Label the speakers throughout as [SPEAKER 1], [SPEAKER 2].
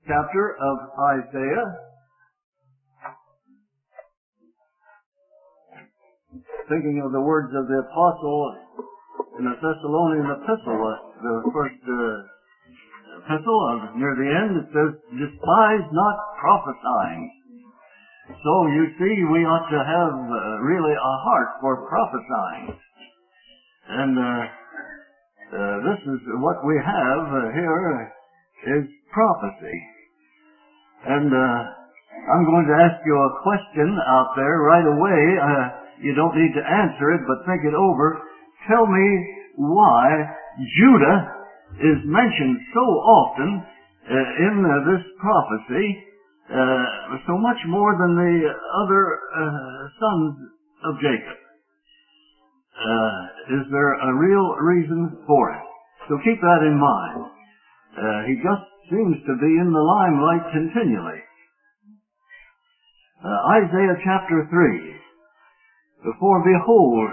[SPEAKER 1] chapter of Isaiah. Thinking of the words of the apostle in the Thessalonian epistle, the first epistle, near the end, it says, "Despise not prophesying." So you see, we ought to have really a heart for prophesying. And this is what we have here is prophecy. And I'm going to ask you a question out there right away. You don't need to answer it, but think it over. Tell me why Judah is mentioned so often in this prophecy, so much more than the other sons of Jacob. Is there a real reason for it? So keep that in mind. He just seems to be in the limelight continually. Isaiah chapter 3. "For behold,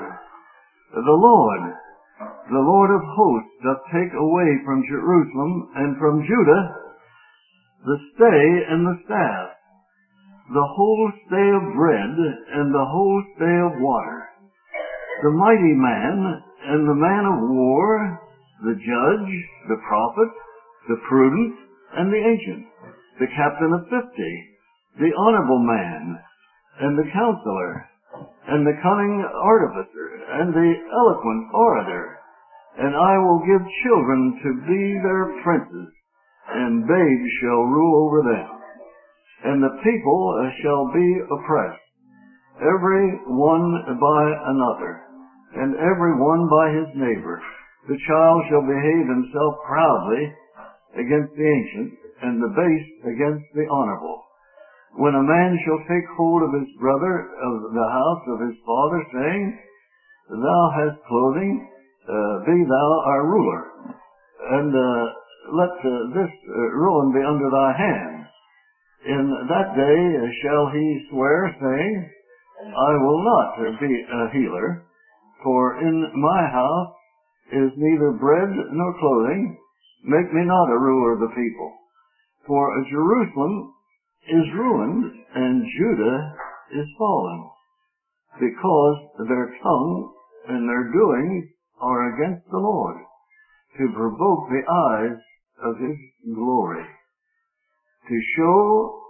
[SPEAKER 1] the Lord of hosts, doth take away from Jerusalem and from Judah the stay and the staff, the whole stay of bread and the whole stay of water, the mighty man and the man of war, the judge, the prophet, the prudent, and the ancient, the captain of 50, the honorable man, and the counselor, and the cunning artificer, and the eloquent orator. And I will give children to be their princes, and babes shall rule over them. And the people shall be oppressed, every one by another, and every one by his neighbor. The child shall behave himself proudly against the ancient, and the base against the honorable. When a man shall take hold of his brother of the house of his father, saying, Thou hast clothing, be thou our ruler, and let this ruin be under thy hand. In that day shall he swear, saying, I will not be a healer, for in my house is neither bread nor clothing. Make me not a ruler of the people. For Jerusalem is ruined, and Judah is fallen, because their tongue and their doings are against the Lord, to provoke the eyes of his glory, to show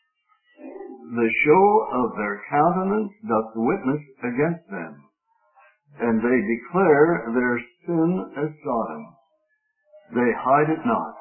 [SPEAKER 1] the show of their countenance doth witness against them, and they declare their sin as Sodom. They hide it not.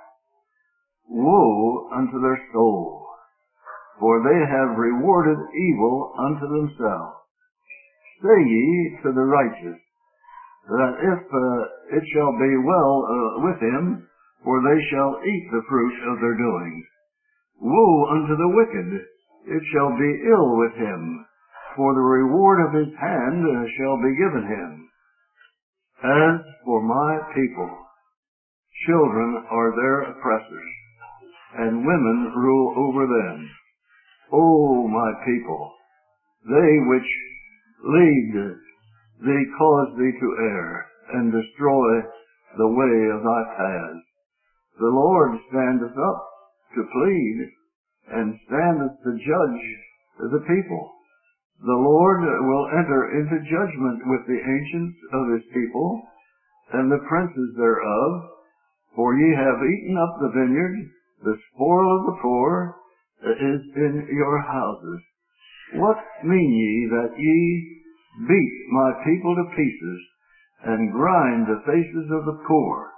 [SPEAKER 1] Woe unto their soul, for they have rewarded evil unto themselves. Say ye to the righteous, that if it shall be well with him, for they shall eat the fruit of their doings. Woe unto the wicked, it shall be ill with him, for the reward of his hand shall be given him. As for my people, children are their oppressors, and women rule over them. O my people, they which lead thee cause thee to err, and destroy the way of thy paths. The Lord standeth up to plead, and standeth to judge the people. The Lord will enter into judgment with the ancients of his people, and the princes thereof, for ye have eaten up the vineyard, the spoil of the poor is in your houses. What mean ye that ye beat my people to pieces, and grind the faces of the poor?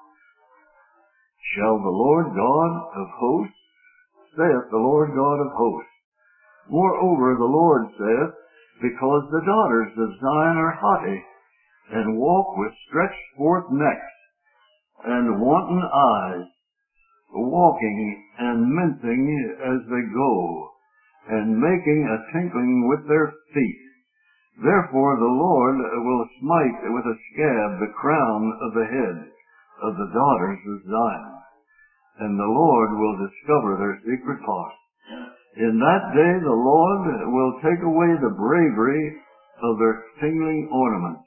[SPEAKER 1] Shall the Lord God of hosts, saith the Lord God of hosts. Moreover the Lord saith, because the daughters of Zion are haughty, and walk with stretched forth necks, and wanton eyes, walking and mincing as they go, and making a tinkling with their feet. Therefore the Lord will smite with a scab the crown of the head of the daughters of Zion, and the Lord will discover their secret parts. In that day the Lord will take away the bravery of their tingling ornaments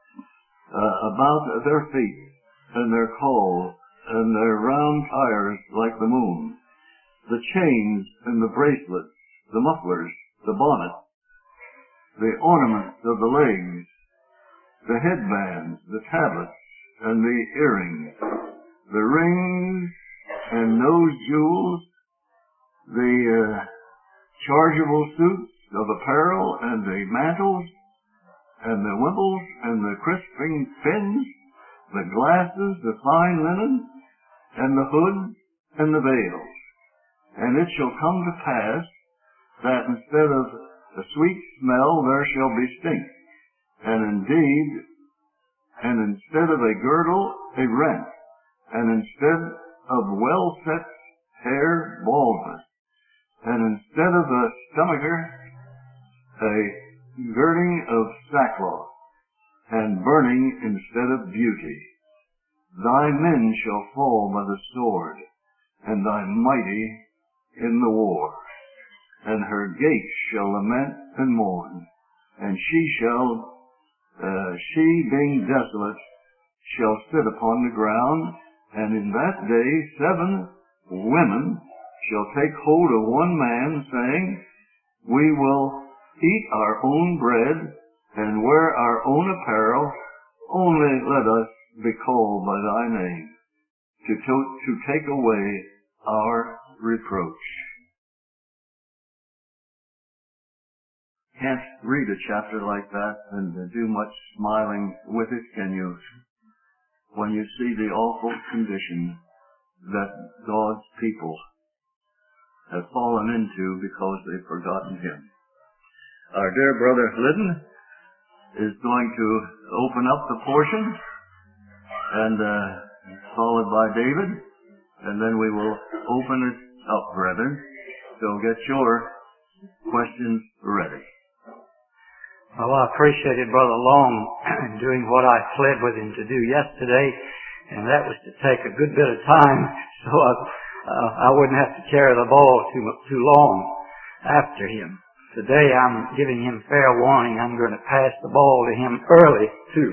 [SPEAKER 1] about their feet, and their coals, and their round tires like the moon. the chains and the bracelets, the mufflers, the bonnets, the ornaments of the legs, the headbands, the tablets, and the earrings, the rings and nose jewels, the chargeable suits of apparel, and the mantles, and the wimples, and the crisping pins, the glasses, the fine linen, and the hoods, and the veils. And it shall come to pass that instead of a sweet smell there shall be stink, and instead of a girdle, a rent, and instead of well-set hair, baldness, and instead of a stomacher, a girding of sackcloth, and burning instead of beauty. Thy men shall fall by the sword, and thy mighty in the war. And her gates shall lament and mourn, and she being desolate, shall sit upon the ground, and in that day 7 women shall take hold of one man, saying, We will eat our own bread, and wear our own apparel, only let us be called by thy name, to take away our reproach. Can't read a chapter like that and do much smiling with it, can you? When you see the awful condition that God's people have fallen into because they've forgotten Him. Our dear brother Liddon is going to open up the portion, and followed by David, and then we will open it up, brethren. So get your questions ready.
[SPEAKER 2] Well, I appreciated Brother Long doing what I pled with him to do yesterday, and that was to take a good bit of time so I wouldn't have to carry the ball too long after him. Today I'm giving him fair warning. I'm going to pass the ball to him early, too.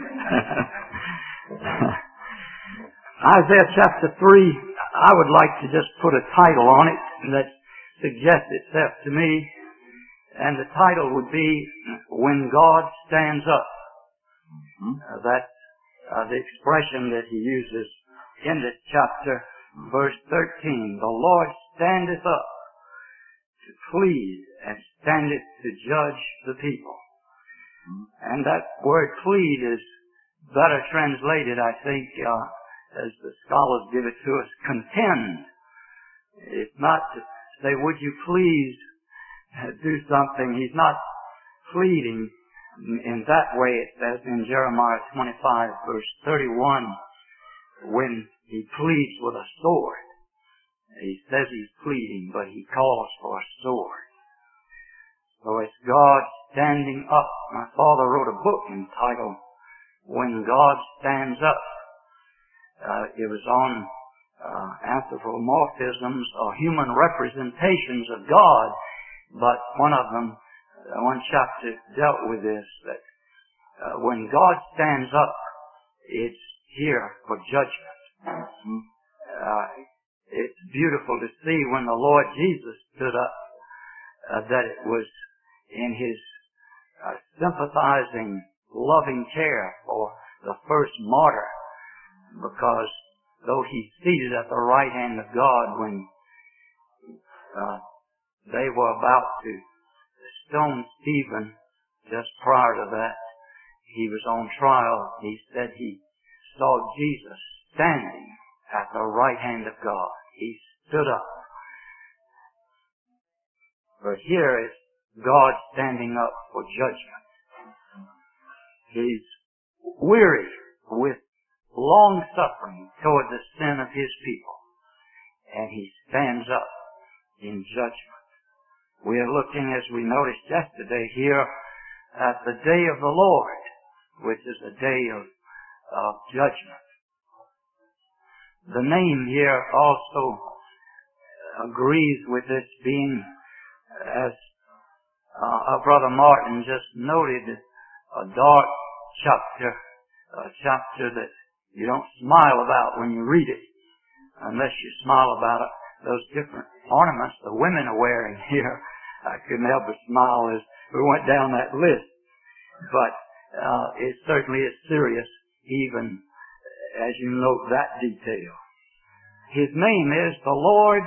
[SPEAKER 2] Isaiah chapter 3, I would like to just put a title on it that suggests itself to me. And the title would be, When God Stands Up. That's the expression that he uses in this chapter, verse 13. The Lord standeth up to plead and standeth to judge the people. And that word plead is better translated, I think, as the scholars give it to us, contend. It's not to say, would you please do something. He's not pleading in that way. It says in Jeremiah 25, verse 31, when he pleads with a sword. He says he's pleading, but he calls for a sword. So it's God standing up. My father wrote a book entitled When God Stands Up. It was on anthropomorphisms or human representations of God. But one chapter dealt with this, that when God stands up, it's here for judgment. It's beautiful to see when the Lord Jesus stood up, that it was in His sympathizing, loving care for the first martyr, because though He's seated at the right hand of God when they were about to stone Stephen, just prior to that, he was on trial. He said he saw Jesus standing at the right hand of God. He stood up. But here is God standing up for judgment. He's weary with long suffering toward the sin of His people, and He stands up in judgment. We are looking, as we noticed yesterday, here at the day of the Lord, which is a day of judgment. The name here also agrees with this being, as our Brother Martin just noted, a dark chapter, a chapter that you don't smile about when you read it, unless you smile about it, those different ornaments the women are wearing here. I couldn't help but smile as we went down that list. But it certainly is serious, even as you note that detail. His name is the Lord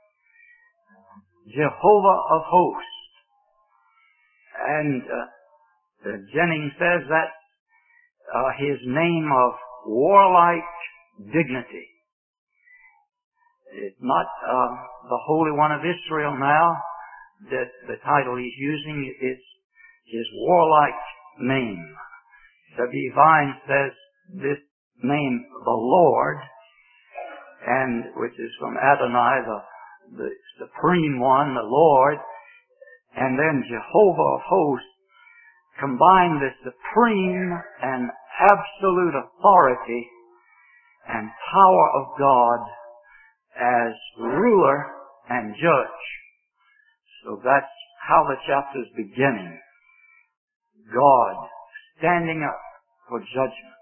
[SPEAKER 2] Jehovah of Hosts. And Jennings says that's his name of warlike dignity. It's not the Holy One of Israel now that the title he's using. It's his warlike name. W. Vine says this name, the Lord, and which is from Adonai, the Supreme One, the Lord, and then Jehovah of Hosts, combine the supreme and absolute authority and power of God as ruler and judge. So that's how the chapter's beginning. God standing up for judgment.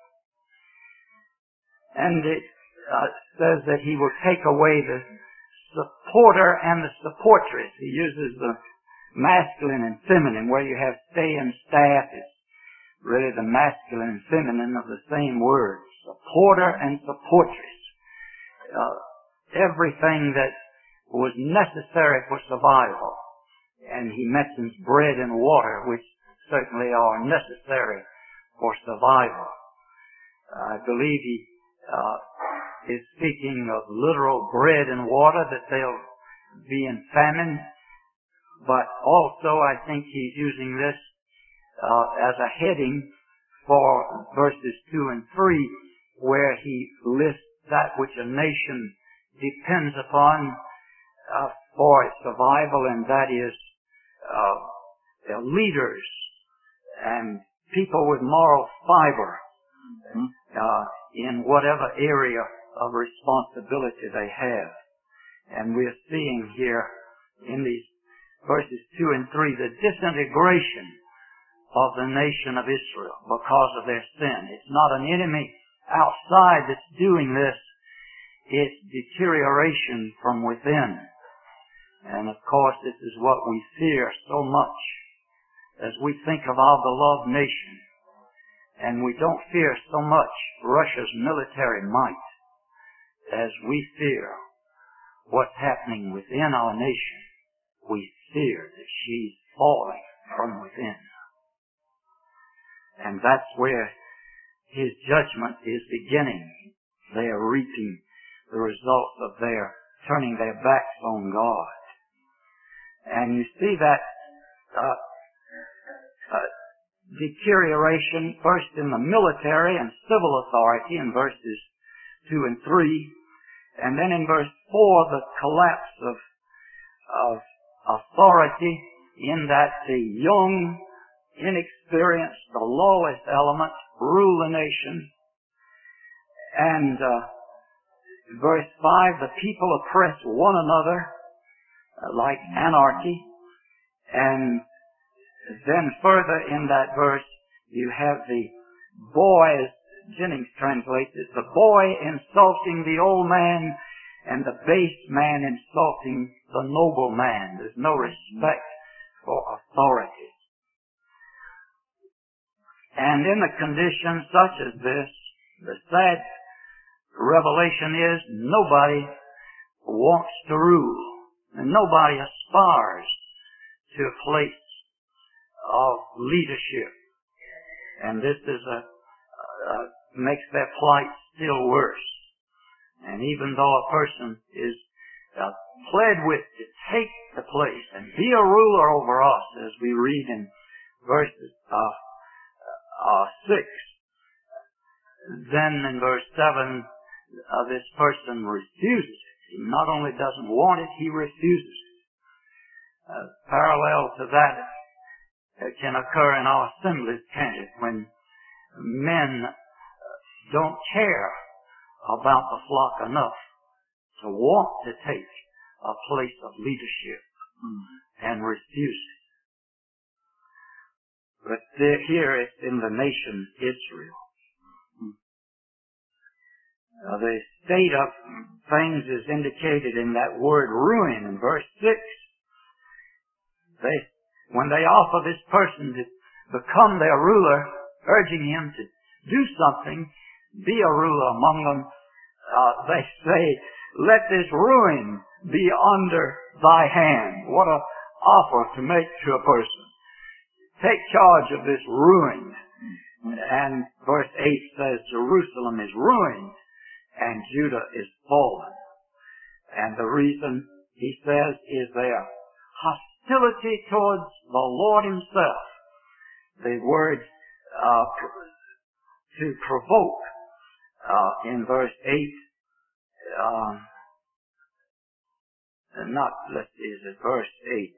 [SPEAKER 2] And it says that he will take away the supporter and the supportress. He uses the masculine and feminine. Where you have stay and staff, it's really the masculine and feminine of the same word. Supporter and supportress. Everything that was necessary for survival. And he mentions bread and water, which certainly are necessary for survival. I believe he is speaking of literal bread and water, that they'll be in famine. But also I think he's using this as a heading for verses 2 and 3, where he lists that which a nation depends upon for its survival, and that is their leaders and people with moral fiber in whatever area of responsibility they have. And we're seeing here in these verses 2 and 3 the disintegration of the nation of Israel because of their sin. It's not an enemy outside that's doing this. It's deterioration from within. And of course this is what we fear so much as we think of our beloved nation. And we don't fear so much Russia's military might as we fear what's happening within our nation. We fear that she's falling from within. And that's where his judgment is beginning. They are reaping the results of their turning their backs on God. And you see that deterioration first in the military and civil authority in verses 2 and 3, and then in verse 4 the collapse of authority, in that the young, inexperienced, the lowest element rule the nation. And verse 5, the people oppress one another like anarchy. And then further in that verse, you have the boy, as Jennings translates it, the boy insulting the old man and the base man insulting the noble man. There's no respect for authority. And in a condition such as this, the sad revelation is nobody wants to rule, and nobody aspires to a place of leadership. And this is makes their plight still worse. And even though a person is pled with to take the place and be a ruler over us, as we read in verses 6, then in verse 7, this person refuses it. He not only doesn't want it, he refuses it. Parallel to that can occur in our assemblies, can't it? When men don't care about the flock enough to want to take a place of leadership and refuse it. But here it's in the nation Israel. The state of things is indicated in that word ruin in verse 6. When they offer this person to become their ruler, urging him to do something, be a ruler among them, they say, let this ruin be under thy hand. What an offer to make to a person. Take charge of this ruin. And verse 8 says, Jerusalem is ruined and Judah is fallen. And the reason, he says, is their hostility towards the Lord himself. The word to provoke in verse 8, is it verse 8?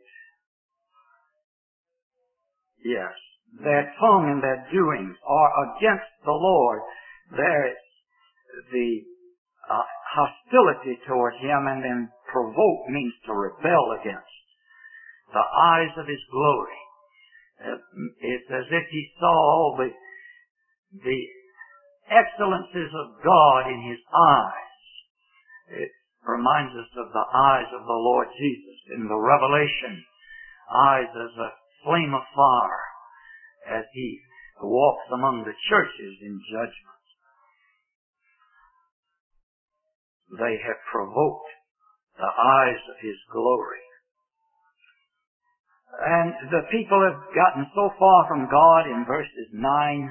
[SPEAKER 2] Yes. Their tongue and their doings are against the Lord. There is the hostility toward him, and then provoke means to rebel against. The eyes of his glory. It's as if he saw all the excellencies of God in his eyes. It reminds us of the eyes of the Lord Jesus in the Revelation. Eyes as a flame of fire as he walks among the churches in judgment. They have provoked the eyes of his glory. And the people have gotten so far from God in verse 9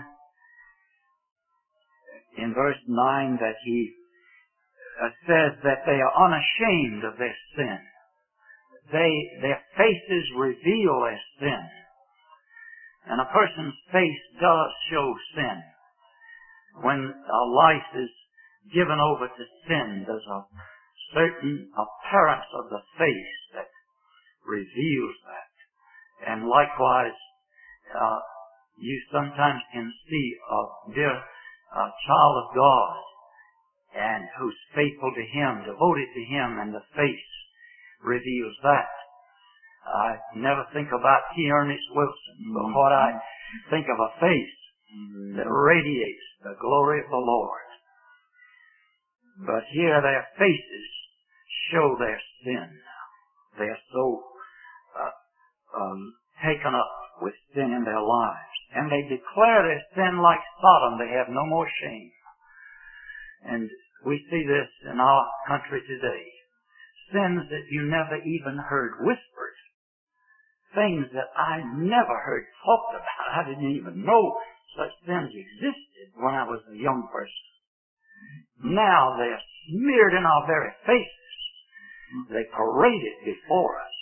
[SPEAKER 2] that he says that they are unashamed of their sin. Their faces reveal their sin. And a person's face does show sin. When a life is given over to sin, there's a certain appearance of the face that reveals that. And likewise, you sometimes can see a dear child of God and who's faithful to him, devoted to him, and the face reveals that. I never think about T. Ernest Wilson, but what I think of a face that radiates the glory of the Lord. But here their faces show their sin. They are so taken up with sin in their lives. And they declare their sin like Sodom. They have no more shame. And we see this in our country today. Sins that you never even heard whispered. Things that I never heard talked about. I didn't even know such sins existed when I was a young person. Now they are smeared in our very faces. They parade it before us.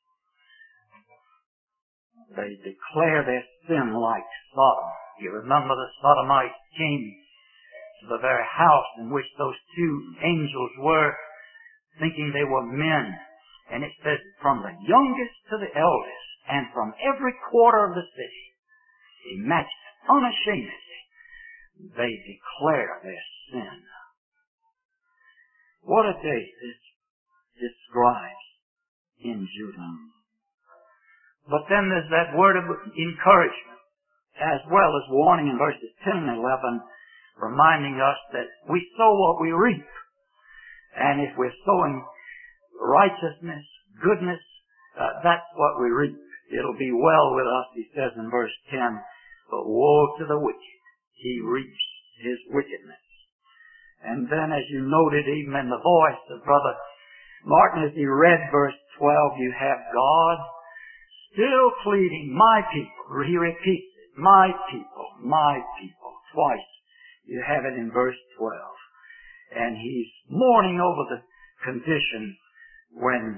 [SPEAKER 2] They declare their sin like Sodom. You remember the Sodomites came to the very house in which those two angels were, thinking they were men. And it says, from the youngest to the eldest, and from every quarter of the city. Imagine, unashamedly, they declare their sin. What a day this describes in Judah. But then there's that word of encouragement, as well as warning in verses 10 and 11, reminding us that we sow what we reap. And if we're sowing righteousness, goodness, that's what we reap. It'll be well with us, he says in verse 10, but woe to the wicked. He reaps his wickedness. And then as you noted even in the voice of Brother Martin as he read verse 12, you have God still pleading, my people. He repeats it, my people, my people. Twice you have it in verse 12. And he's mourning over the condition when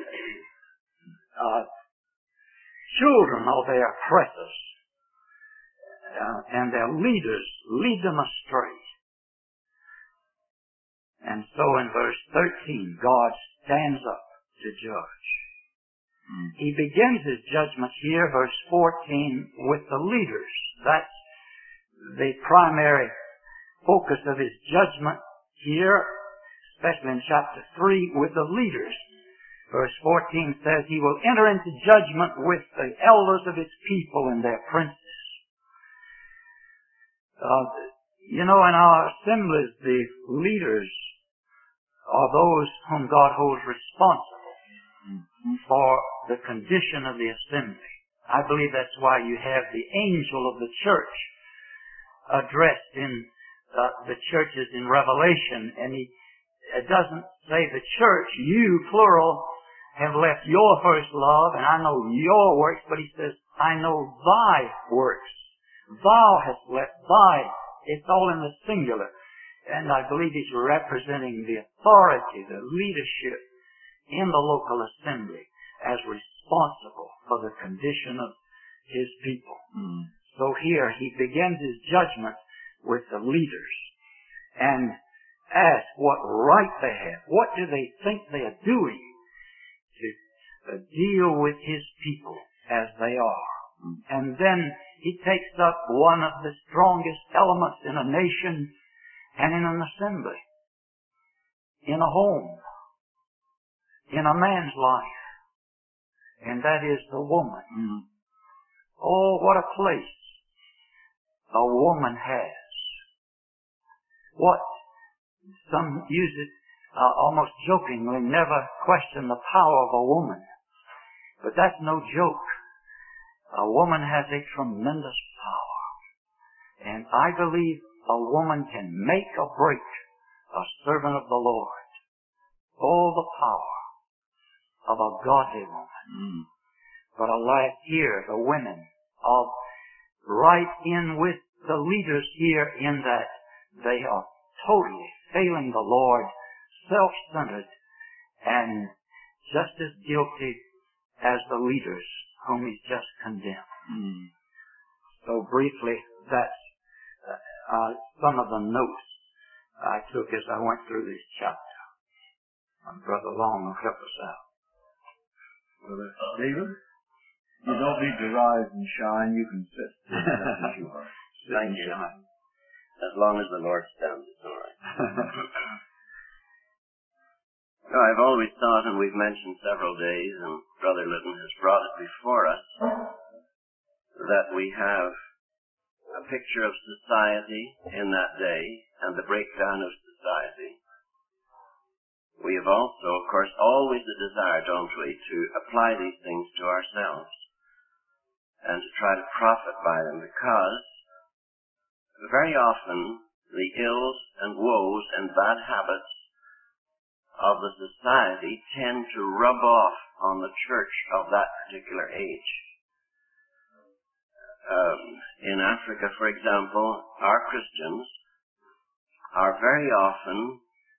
[SPEAKER 2] children of their oppressors and their leaders lead them astray. And so in verse 13, God stands up to judge. He begins his judgment here, verse 14, with the leaders. That's the primary focus of his judgment here, especially in chapter 3, with the leaders. Verse 14 says, he will enter into judgment with the elders of his people and their princes. You know, in our assemblies, the leaders are those whom God holds responsible for the condition of the assembly. I believe that's why you have the angel of the church addressed in the churches in Revelation, and it doesn't say the church, you, plural, have left your first love, and I know your works, but he says, I know thy works. Thou hast left thy. It's all in the singular. And I believe he's representing the authority, the leadership in the local assembly as responsible for the condition of his people. So here he begins his judgment with the leaders and asks what right they have. What do they think they are doing to deal with his people as they are? And then he takes up one of the strongest elements in a nation and in an assembly, in a home, in a man's life, and that is the woman. Oh, what a place a woman has. What, some use it almost jokingly, never question the power of a woman. But that's no joke. A woman has a tremendous power. And I believe a woman can make or break a servant of the Lord. Oh, the power of a godly woman. But alas, here, the women are right in with the leaders here in that they are totally failing the Lord, self-centered, and just as guilty as the leaders whom he's just condemned. So briefly, that's some of the notes I took as I went through this chapter. And Brother Long will help us out.
[SPEAKER 1] Brother David, you don't need to rise and shine. You can sit just as you are.
[SPEAKER 3] Thank you. As long as the Lord stands, it's all right. I've always thought, and we've mentioned several days, and Brother Litton has brought it before us, that we have a picture of society in that day and the breakdown of society. We have also, of course, always the desire, don't we, to apply these things to ourselves and to try to profit by them, because very often the ills and woes and bad habits of the society tend to rub off on the church of that particular age. In Africa, for example, our Christians are very often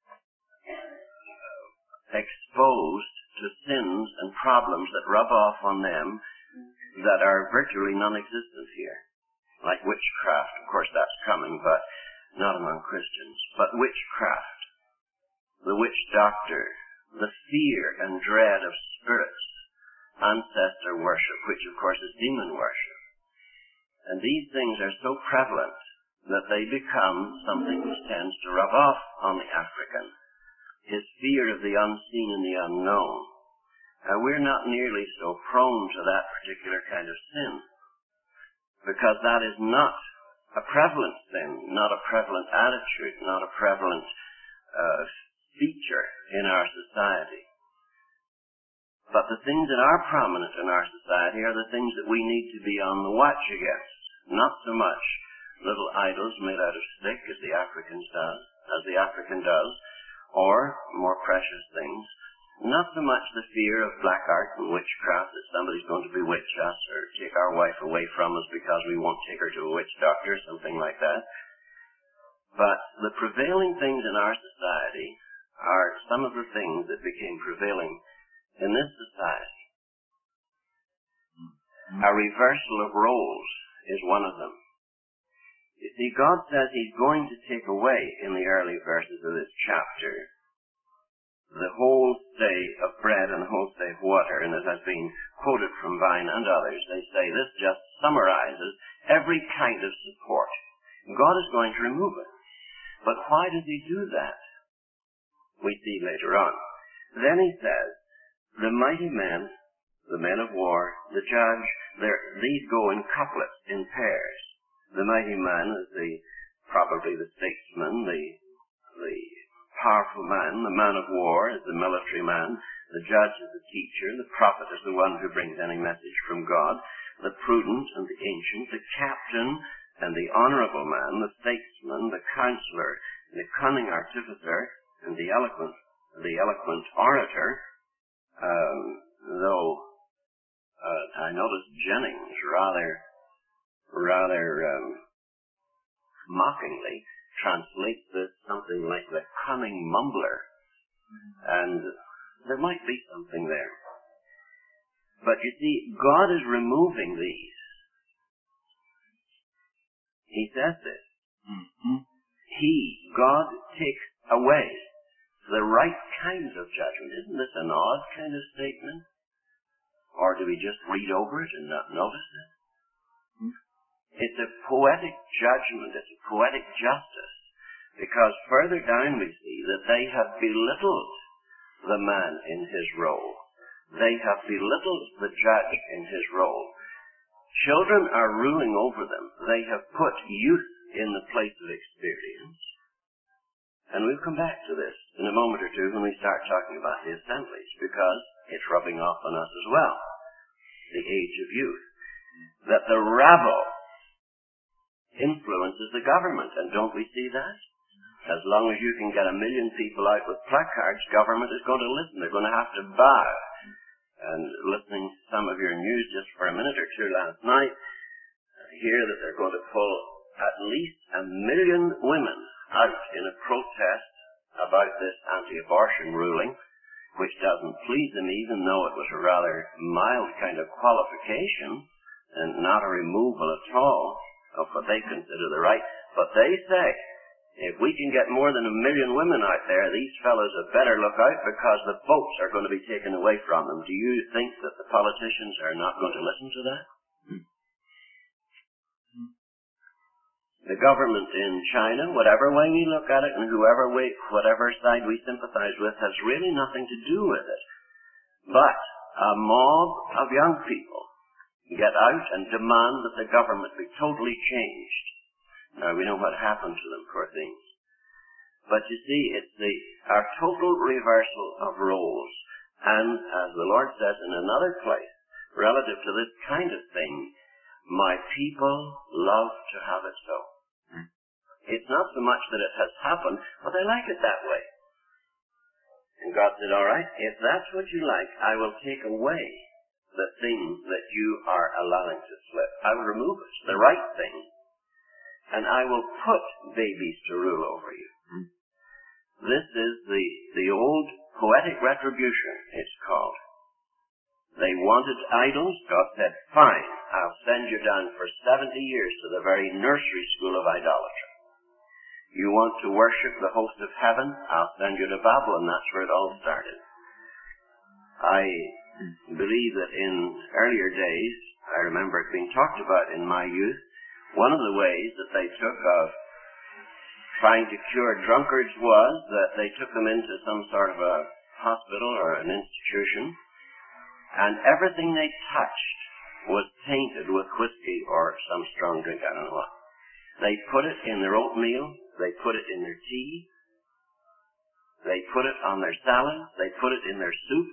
[SPEAKER 3] exposed to sins and problems that rub off on them that are virtually non-existent here. Like witchcraft, of course that's coming, but not among Christians. But witchcraft, the witch doctor, the fear and dread of spirits, ancestor worship, which of course is demon worship. And these things are so prevalent that they become something which tends to rub off on the African. His fear of the unseen and the unknown. We're not nearly so prone to that particular kind of sin, because that is not a prevalent sin, not a prevalent attitude, not a prevalent feature in our society. But the things that are prominent in our society are the things that we need to be on the watch against. Not so much little idols made out of stick as the African does, or more precious things. Not so much the fear of black art and witchcraft, that somebody's going to bewitch us or take our wife away from us because we won't take her to a witch doctor, something like that. But the prevailing things in our society are some of the things that became prevailing in this society. A reversal of roles is one of them. You see, God says he's going to take away, in the early verses of this chapter, the whole stay of bread and the whole stay of water, and it has been quoted from Vine and others. They say this just summarizes every kind of support. God is going to remove it. But why does he do that? We see later on. Then he says, the mighty men, the men of war, the judge, these go in couplets, in pairs. The mighty man is the probably the statesman, the powerful man, the man of war is the military man, the judge is the teacher, the prophet is the one who brings any message from God, the prudent and the ancient, the captain and the honorable man, the statesman, the counselor, the cunning artificer, and the eloquent orator. Though I noticed Jennings rather mockingly translates this something like the cunning mumbler, and there might be something there. But you see, God is removing these. He says this. God takes away the right kinds of judgment. Isn't this an odd kind of statement? Or do we just read over it and not notice it? It's a poetic judgment. It's a poetic justice. Because further down we see that they have belittled the man in his role. They have belittled the judge in his role. Children are ruling over them. They have put youth in the place of experience. And we'll come back to this in a moment or two when we start talking about the assemblies, because it's rubbing off on us as well, the age of youth. That the rabble influences the government, and don't we see that? As long as you can get 1 million people out with placards, government is going to listen. They're going to have to bow. And listening to some of your news just for a minute or two last night, hear that they're going to pull at least 1 million women out in a protest about this anti-abortion ruling, which doesn't please them, even though it was a rather mild kind of qualification and not a removal at all of what they consider the right. But they say, if we can get more than 1 million women out there, these fellows had better look out, because the votes are going to be taken away from them. Do you think that the politicians are not going to listen to that? The government in China, whatever way we look at it and whatever side we sympathize with, has really nothing to do with it. But a mob of young people get out and demand that the government be totally changed. Now, we know what happened to them, poor things. But you see, it's our total reversal of roles. And as the Lord says in another place, relative to this kind of thing, my people love to have it so. It's not so much that it has happened, but they like it that way. And God said, all right, if that's what you like, I will take away the things that you are allowing to slip. I will remove it, the right thing. And I will put babies to rule over you. This is the old poetic retribution, it's called. They wanted idols. God said, fine, I'll send you down for 70 years to the very nursery school of idolatry. You want to worship the host of heaven? I'll send you to Babylon. That's where it all started. I believe that in earlier days, I remember it being talked about in my youth, one of the ways that they took of trying to cure drunkards was that they took them into some sort of a hospital or an institution, and everything they touched was tainted with whiskey or some strong drink, I don't know what. They put it in their oatmeal, they put it in their tea, they put it on their salad, they put it in their soup,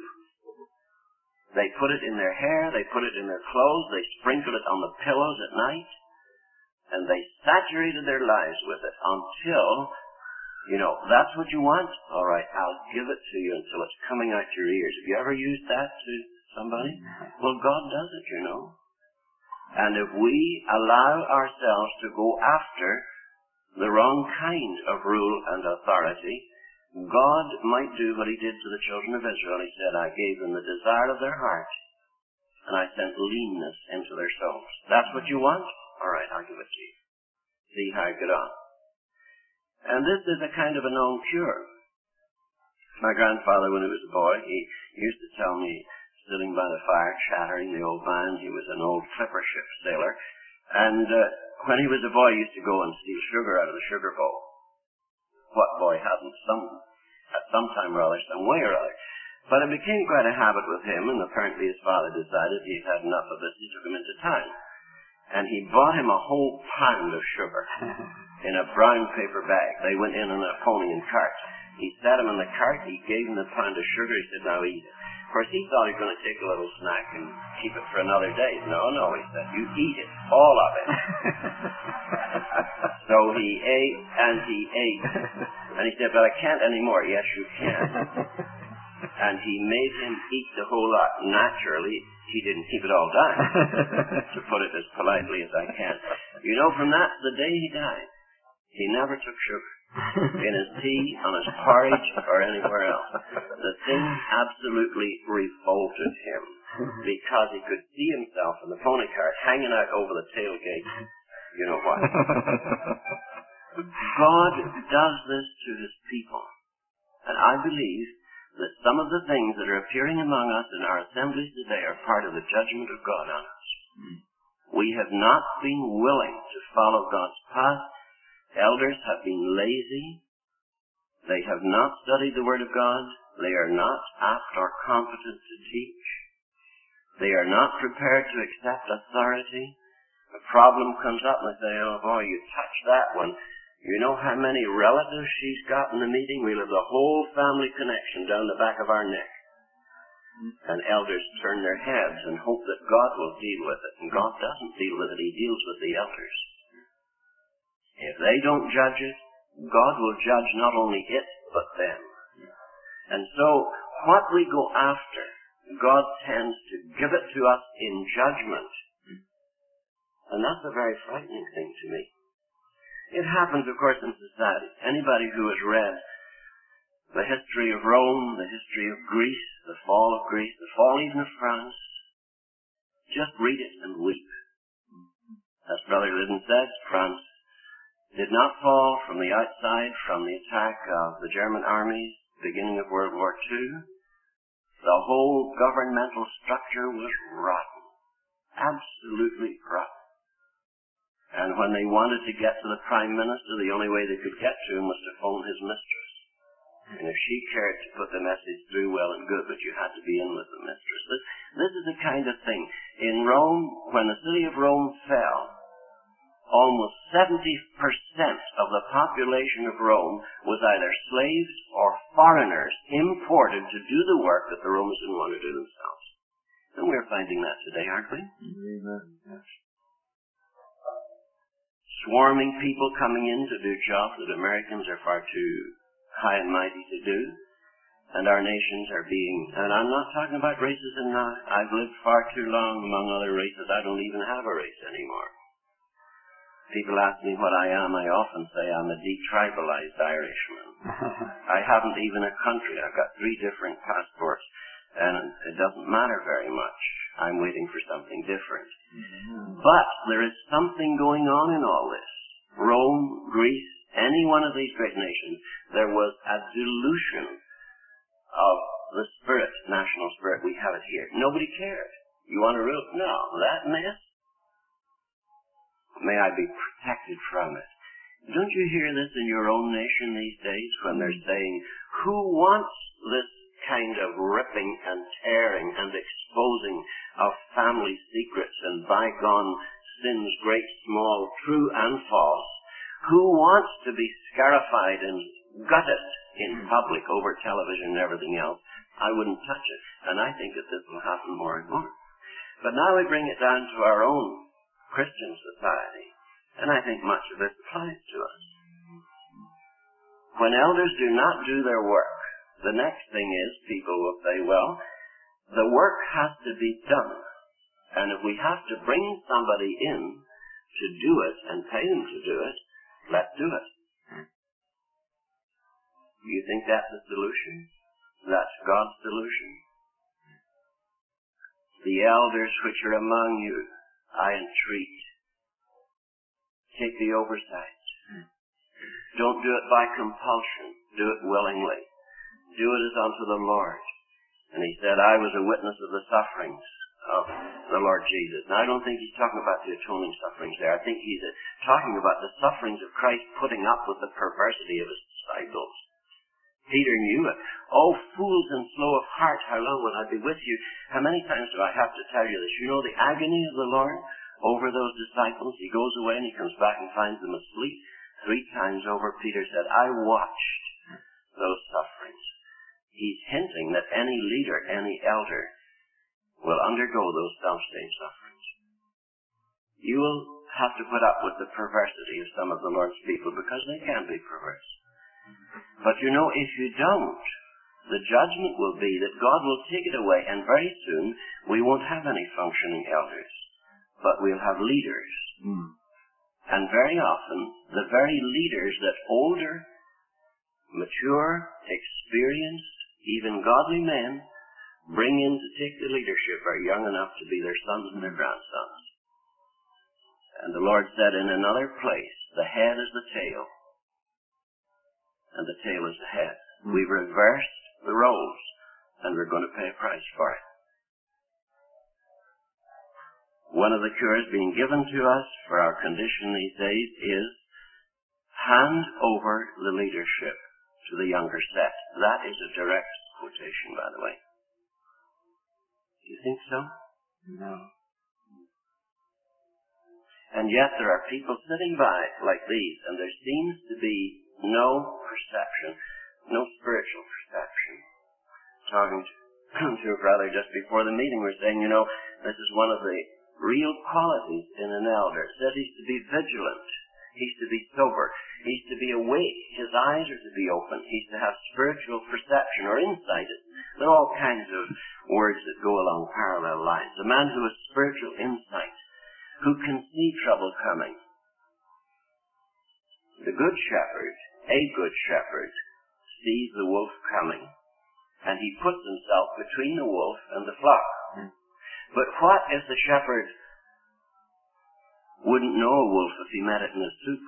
[SPEAKER 3] they put it in their hair, they put it in their clothes, they sprinkled it on the pillows at night, and they saturated their lives with it until, that's what you want? All right, I'll give it to you until it's coming out your ears. Have you ever used that to somebody? Well, God does it, And if we allow ourselves to go after the wrong kind of rule and authority, God might do what he did to the children of Israel. He said, I gave them the desire of their heart, and I sent leanness into their souls. That's what you want? All right, I'll give it to you. See how I get on. And this is a kind of a known cure. My grandfather, when he was a boy, he used to tell me, sitting by the fire, chattering, the old man, he was an old clipper ship sailor, and when he was a boy, he used to go and steal sugar out of the sugar bowl. What boy hasn't at some time or other, some way or other? But it became quite a habit with him, and apparently his father decided he'd had enough of this. He took him into town, and he bought him a whole pound of sugar. in a brown paper bag. They went in a pony and cart. He sat him in the cart. He gave him the pound of sugar. He said, now eat it. Of course, he thought he was going to take a little snack and keep it for another day. No, he said, you eat it, all of it. So he ate and he ate. And he said, but I can't anymore. Yes, you can. And he made him eat the whole lot. Naturally, he didn't keep it all down, to put it as politely as I can. You know, from that, the day he died, he never took sugar in his tea, on his porridge, or anywhere else. The thing absolutely revolted him, because he could see himself in the pony cart hanging out over the tailgate. You know why? God does this to his people. And I believe that some of the things that are appearing among us in our assemblies today are part of the judgment of God on us. We have not been willing to follow God's path. Elders have been lazy. They have not studied the Word of God. They are not apt or competent to teach. They are not prepared to accept authority. A problem comes up and they say, oh boy, you touched that one. You know how many relatives she's got in the meeting? We'll have the whole family connection down the back of our neck. And elders turn their heads and hope that God will deal with it. And God doesn't deal with it. He deals with the elders. If they don't judge it, God will judge not only it, but them. And so, what we go after, God tends to give it to us in judgment. And that's a very frightening thing to me. It happens, of course, in society. Anybody who has read the history of Rome, the history of Greece, the fall even of France, just read it and weep. As Brother Liddon said, France did not fall from the outside from the attack of the German armies beginning of World War II. The whole governmental structure was rotten. Absolutely rotten. And when they wanted to get to the Prime Minister, the only way they could get to him was to phone his mistress. And if she cared to put the message through, well and good, but you had to be in with the mistress. This is the kind of thing. In Rome, when the city of Rome fell, almost 70% of the population of Rome was either slaves or foreigners imported to do the work that the Romans didn't want to do themselves. And we're finding that today, aren't we?
[SPEAKER 1] Yes.
[SPEAKER 3] Swarming people coming in to do jobs that Americans are far too high and mighty to do. And our nations are being, and I'm not talking about racism now. I've lived far too long among other races. I don't even have a race anymore. People ask me what I am. I often say I'm a detribalized Irishman. I haven't even a country. I've got 3 different passports, and it doesn't matter very much. I'm waiting for something different. But there is something going on in all this. Rome, Greece, any one of these great nations, there was a dilution of the spirit, national spirit. We have it here. Nobody cared. You want to rule? No. That mess? May I be protected from it. Don't you hear this in your own nation these days when they're saying, who wants this kind of ripping and tearing and exposing of family secrets and bygone sins, great, small, true and false? Who wants to be scarified and gutted in public over television and everything else? I wouldn't touch it. And I think that this will happen more and more. But now we bring it down to our own Christian society, and I think much of this applies to us. When elders do not do their work, the next thing is people will say, well, the work has to be done, and if we have to bring somebody in to do it and pay them to do it, let's do it. You think that's the solution? That's God's solution? The elders which are among you, I entreat, take the oversight. Don't do it by compulsion. Do it willingly. Do it as unto the Lord. And he said, I was a witness of the sufferings of the Lord Jesus. Now, I don't think he's talking about the atoning sufferings there. I think he's talking about the sufferings of Christ putting up with the perversity of his disciples. Peter knew it. Oh, fools and slow of heart, how long will I be with you? How many times do I have to tell you this? You know the agony of the Lord over those disciples. He goes away and he comes back and finds them asleep. 3 times over, Peter said, I watched those sufferings. He's hinting that any leader, any elder, will undergo those self-same sufferings. You will have to put up with the perversity of some of the Lord's people because they can be perverse. But you know, if you don't, the judgment will be that God will take it away, and very soon we won't have any functioning elders, but we'll have leaders. And very often, the very leaders that older, mature, experienced, even godly men bring in to take the leadership are young enough to be their sons and their grandsons. And the Lord said in another place, the head is the tail, and the tail is the head. We've reversed the roles, and we're going to pay a price for it. One of the cures being given to us for our condition these days is hand over the leadership to the younger set. That is a direct quotation, by the way. Do you think so?
[SPEAKER 2] No.
[SPEAKER 3] And yet there are people sitting by like these, and there seems to be no perception, no spiritual perception. Talking to a brother just before the meeting, we're saying, this is one of the real qualities in an elder. It says he's to be vigilant. He's to be sober. He's to be awake. His eyes are to be open. He's to have spiritual perception or insight. There are all kinds of words that go along parallel lines. A man who has spiritual insight, who can see trouble coming. The good shepherd, a good shepherd, sees the wolf coming, and he puts himself between the wolf and the flock. But what if the shepherd wouldn't know a wolf if he met it in his soup?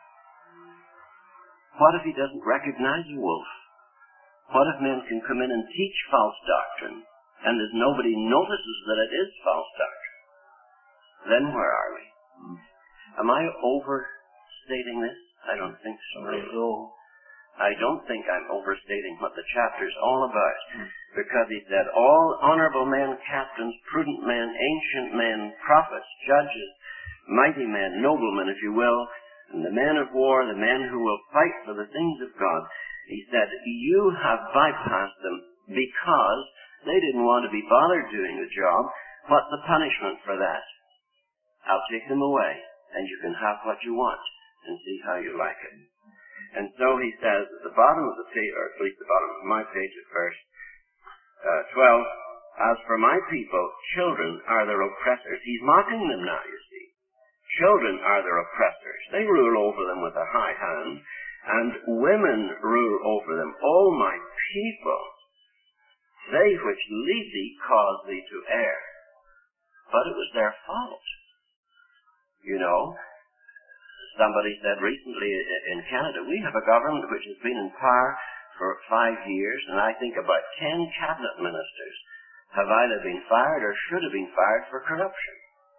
[SPEAKER 3] What if he doesn't recognize a wolf? What if men can come in and teach false doctrine, and as nobody notices that it is false doctrine? Then where are we? Am I overstating this? I don't think so. I don't think I'm overstating what the chapter's all about. Because he said, all honorable men, captains, prudent men, ancient men, prophets, judges, mighty men, noblemen, if you will, and the men of war, the men who will fight for the things of God, he said, you have bypassed them because they didn't want to be bothered doing the job. What's the punishment for that? I'll take them away, and you can have what you want, and see how you like it. And so he says, at the bottom of the page, or at least the bottom of my page at verse 12, as for my people, children are their oppressors. He's mocking them now, you see. Children are their oppressors. They rule over them with a high hand, and women rule over them. O my people, they which lead thee cause thee to err. But it was their fault. Somebody said recently in Canada, we have a government which has been in power for 5 years, and I think about 10 cabinet ministers have either been fired or should have been fired for corruption.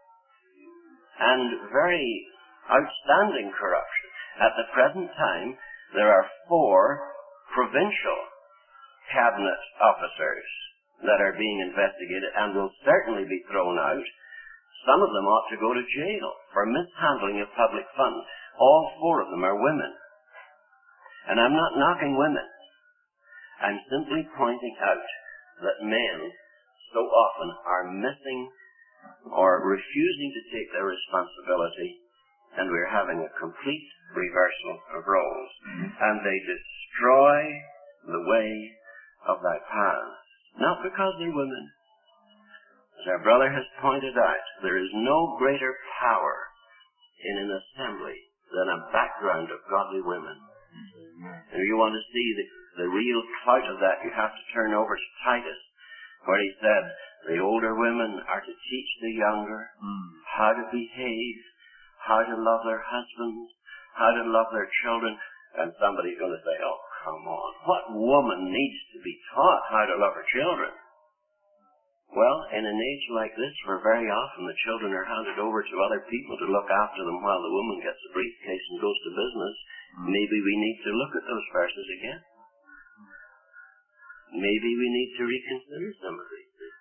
[SPEAKER 3] And very outstanding corruption. At the present time, there are 4 provincial cabinet officers that are being investigated and will certainly be thrown out. Some of them ought to go to jail for mishandling of public funds. All 4 of them are women. And I'm not knocking women. I'm simply pointing out that men so often are missing or refusing to take their responsibility, and we're having a complete reversal of roles. And they destroy the way of thy paths. Not because they're women. As our brother has pointed out, there is no greater power in an assembly than a background of godly women. And if you want to see the real clout of that, you have to turn over to Titus, where he said, the older women are to teach the younger how to behave, how to love their husbands, how to love their children. And somebody's going to say, oh, come on, what woman needs to be taught how to love her children? Well, in an age like this, where very often the children are handed over to other people to look after them while the woman gets a briefcase and goes to business, maybe we need to look at those verses again. Maybe we need to reconsider some of these things.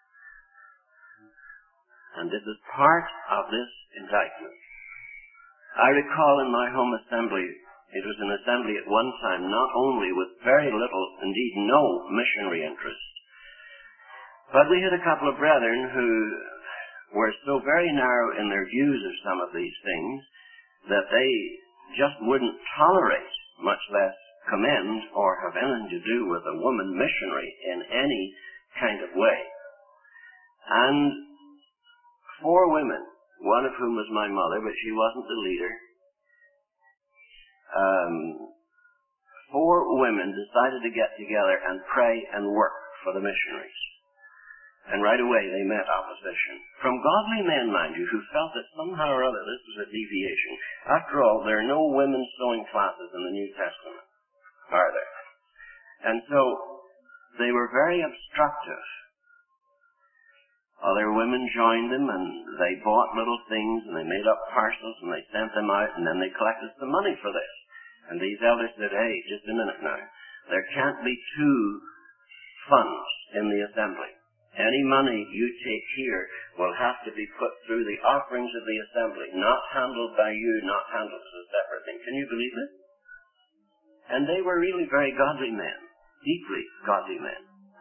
[SPEAKER 3] And this is part of this indictment. I recall in my home assembly It was an assembly at one time not only with very little, indeed no, missionary interest, but we had a couple of brethren who were so very narrow in their views of some of these things that they just wouldn't tolerate, much less commend or have anything to do with a woman missionary in any kind of way. And 4 women, one of whom was my mother, but she wasn't the leader, 4 women decided to get together and pray and work for the missionaries. And right away they met opposition. From godly men, mind you, who felt that somehow or other this was a deviation. After all, there are no women's sewing classes in the New Testament, are there? And so they were very obstructive. Other women joined them, and they bought little things, and they made up parcels, and they sent them out, and then they collected some money for this. And these elders said, hey, just a minute now. There can't be 2 funds in the assembly. Any money you take here will have to be put through the offerings of the assembly, not handled by you, not handled as a separate thing. Can you believe it? And they were really very godly men, deeply godly men.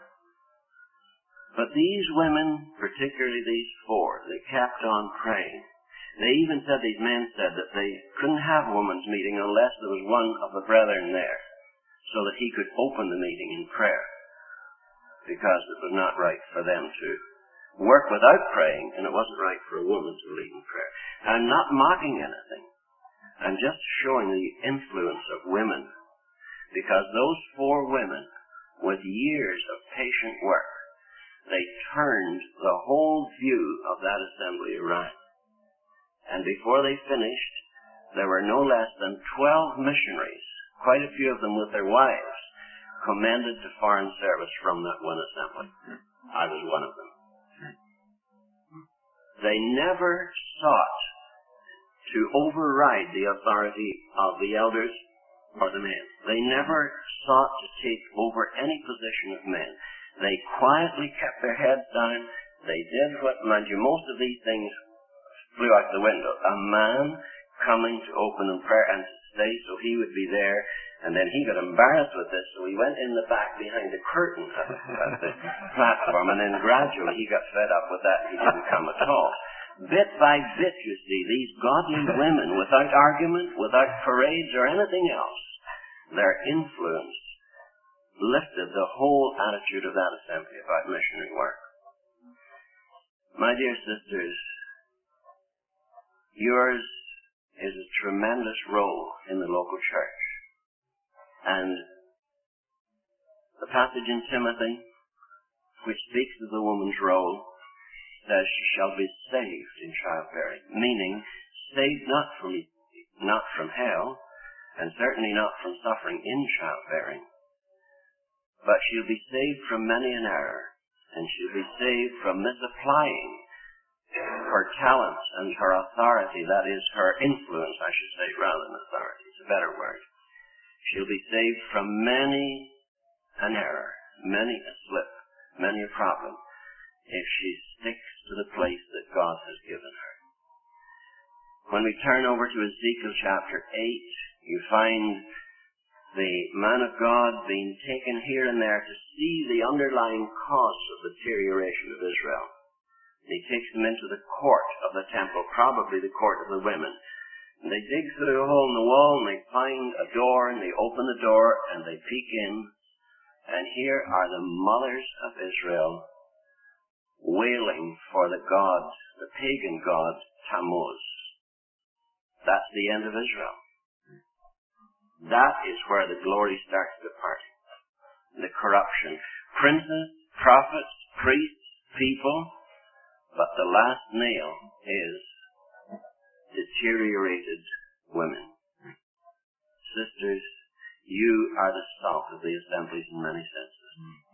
[SPEAKER 3] But these women, particularly these 4, they kept on praying. They even said, these men said, that they couldn't have a woman's meeting unless there was one of the brethren there, so that he could open the meeting in prayer, because it was not right for them to work without praying, and it wasn't right for a woman to lead in prayer. I'm not mocking anything. I'm just showing the influence of women, because those 4 women, with years of patient work, they turned the whole view of that assembly around. And before they finished, there were no less than 12 missionaries, quite a few of them with their wives, commended to foreign service from that one assembly. I was one of them. They never sought to override the authority of the elders or the men. They never sought to take over any position of men. They quietly kept their heads down. They did what, mind you, most of these things flew out the window. A man coming to open in prayer and to stay so he would be there, and then he got embarrassed with this, so he went in the back behind the curtain at the platform, and then gradually he got fed up with that and he didn't come at all. Bit by bit, you see, these godly women, without argument, without parades or anything else, their influence lifted the whole attitude of that assembly about missionary work. My dear sisters, yours is a tremendous role in the local church. And the passage in Timothy, which speaks of the woman's role, says she shall be saved in childbearing, meaning saved not from hell, and certainly not from suffering in childbearing, but she'll be saved from many an error, and she'll be saved from misapplying her talents and her authority, that is, her influence, I should say, rather than authority. It's a better word. She'll be saved from many an error, many a slip, many a problem, if she sticks to the place that God has given her. When we turn over to Ezekiel chapter 8, you find the man of God being taken here and there to see the underlying cause of the deterioration of Israel. And he takes them into the court of the temple, probably the court of the women. And they dig through a hole in the wall, and they find a door, and they open the door, and they peek in. And here are the mothers of Israel wailing for the god, the pagan god, Tammuz. That's the end of Israel. That is where the glory starts departing. The corruption. Princes, prophets, priests, people, but the last nail is deteriorated women. Sisters, you are the salt of the assemblies in many senses.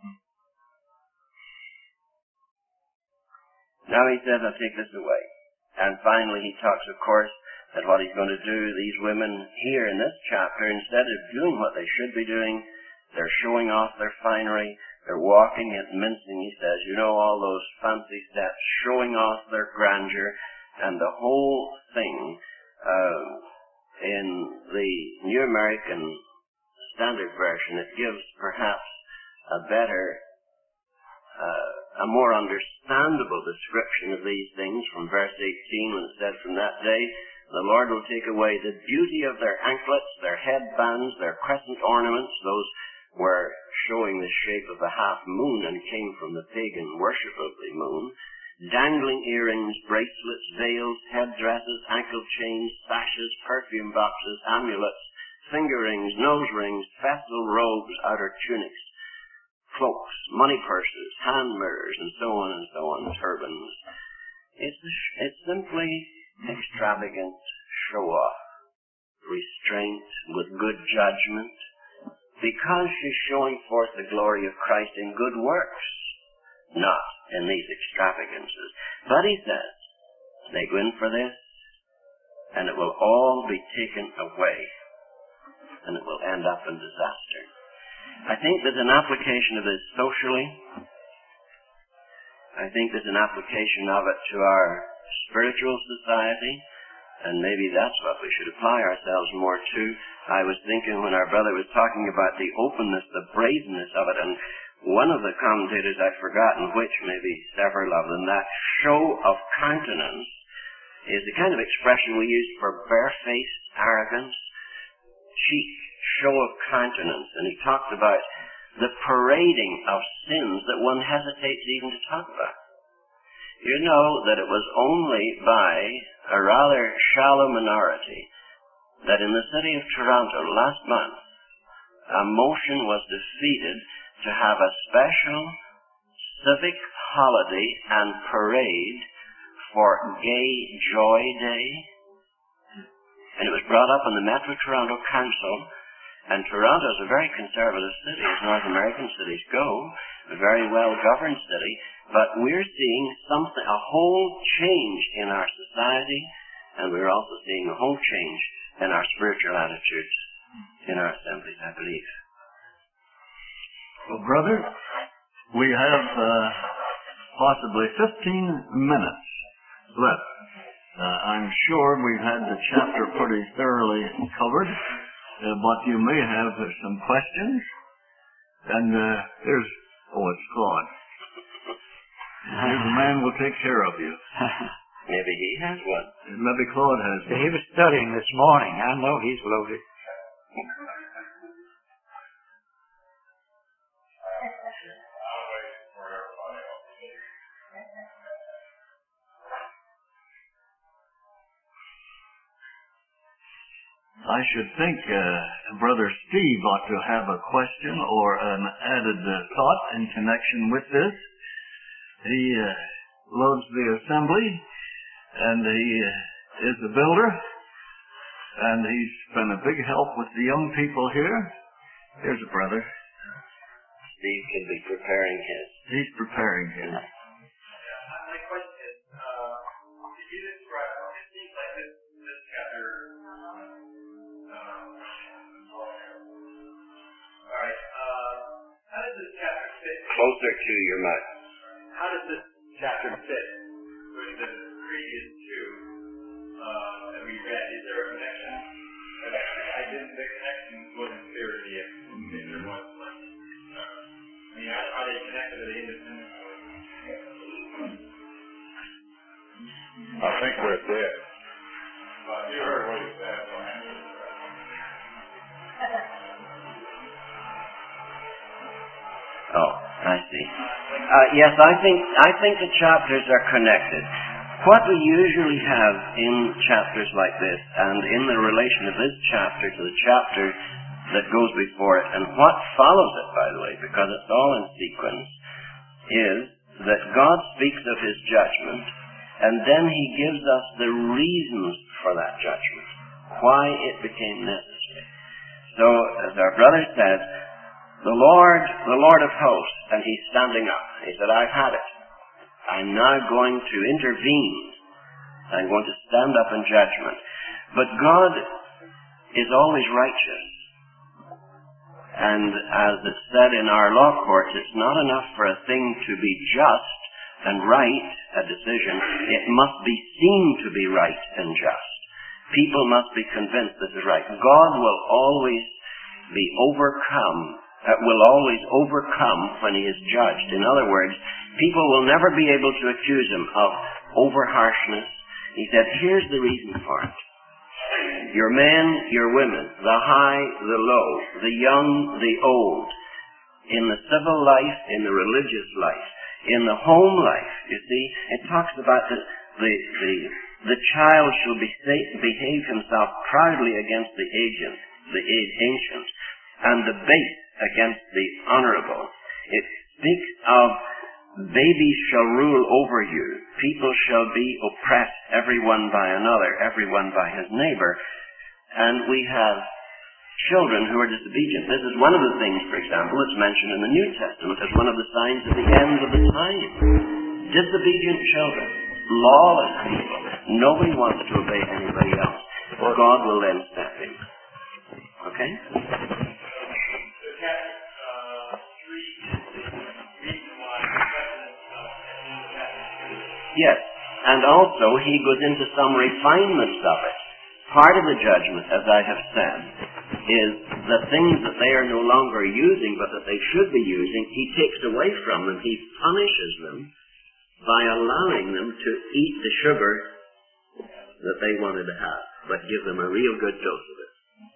[SPEAKER 3] Now he says, I'll take this away. And finally he talks, of course, that what he's going to do, these women here in this chapter, instead of doing what they should be doing, they're showing off their finery, they're walking and mincing, he says, you know, all those fancy steps, showing off their grandeur, and the whole thing in the New American Standard Version, it gives perhaps a better, a more understandable description of these things from verse 18, when it said, "From that day the Lord will take away the beauty of their anklets, their headbands, their crescent ornaments." Those were showing the shape of the half moon and came from the pagan worship of the moon. "Dangling earrings, bracelets, veils, headdresses, ankle chains, sashes, perfume boxes, amulets, finger rings, nose rings, festal robes, outer tunics, cloaks, money purses, hand mirrors, and so on, turbans." It's simply extravagant show-off, restraint with good judgment, because she's showing forth the glory of Christ in good works, not in these extravagances. But he says, they go in for this, and it will all be taken away, and it will end up in disaster. I think there's an application of this socially. I think there's an application of it to our spiritual society, and maybe that's what we should apply ourselves more to. I was thinking when our brother was talking about the openness, the brazenness of it, and one of the commentators, I've forgotten which, maybe several of them, that show of countenance is the kind of expression we use for barefaced arrogance, cheek, show of countenance. And he talked about the parading of sins that one hesitates even to talk about. You know that it was only by a rather shallow minority that in the city of Toronto last month a motion was defeated to have a special civic holiday and parade for Gay Joy Day. And it was brought up in the Metro Toronto Council. And Toronto is a very conservative city, as North American cities go, a very well-governed city. But we're seeing something, a whole change in our society, and we're also seeing a whole change in our spiritual attitudes in our assemblies, I believe.
[SPEAKER 1] Well, brother, we have possibly 15 minutes left. I'm sure we've had the chapter pretty thoroughly covered, but you may have some questions. And it's Claude. Here's a man will take care of you.
[SPEAKER 3] Maybe he has one.
[SPEAKER 1] Maybe Claude has one.
[SPEAKER 2] He was studying this morning. I know he's loaded.
[SPEAKER 1] I should think Brother Steve ought to have a question or an added thought in connection with this. He loves the assembly, and he is a builder, and he's been a big help with the young people here. Here's a brother.
[SPEAKER 3] Steve can be preparing his.
[SPEAKER 1] He's preparing his.
[SPEAKER 4] My question is, could you describe, it seems like this chapter, alright, how does this chapter fit?
[SPEAKER 3] Closer to your mic.
[SPEAKER 4] How does this chapter fit with the previous two that we read? Is there a connection? The connection wasn't clear to me if there was one. I mean, are they connected? Are they independent?
[SPEAKER 5] I think we're dead.
[SPEAKER 4] You heard what he said, so I answered that.
[SPEAKER 3] Oh, I see. Yes, I think the chapters are connected. What we usually have in chapters like this, and in the relation of this chapter to the chapter that goes before it, and what follows it, by the way, because it's all in sequence, is that God speaks of his judgment, and then he gives us the reasons for that judgment, why it became necessary. So, as our brother said, the Lord of hosts, and he's standing up. He said, I've had it. I'm now going to intervene. I'm going to stand up in judgment. But God is always righteous. And as it's said in our law courts, it's not enough for a thing to be just and right, a decision. It must be seen to be right and just. People must be convinced this is right. God will always be overcome, will always overcome when he is judged. In other words, people will never be able to accuse him of over-harshness. He said, here's the reason for it. Your men, your women, the high, the low, the young, the old, in the civil life, in the religious life, in the home life, you see, it talks about the child shall behave himself proudly against the ancient, and the base against the honorable. It speaks of babies shall rule over you. People shall be oppressed, everyone by another, everyone by his neighbor. And we have children who are disobedient. This is one of the things, for example, that's mentioned in the New Testament as one of the signs of the end of the time. Disobedient children, lawless people. Nobody wants to obey anybody else. God will then step in. Okay? Yes, and also he goes into some refinements of it. Part of the judgment, as I have said, is the things that they are no longer using but that they should be using, he takes away from them. He punishes them by allowing them to eat the sugar that they wanted to have, but give them a real good dose of it.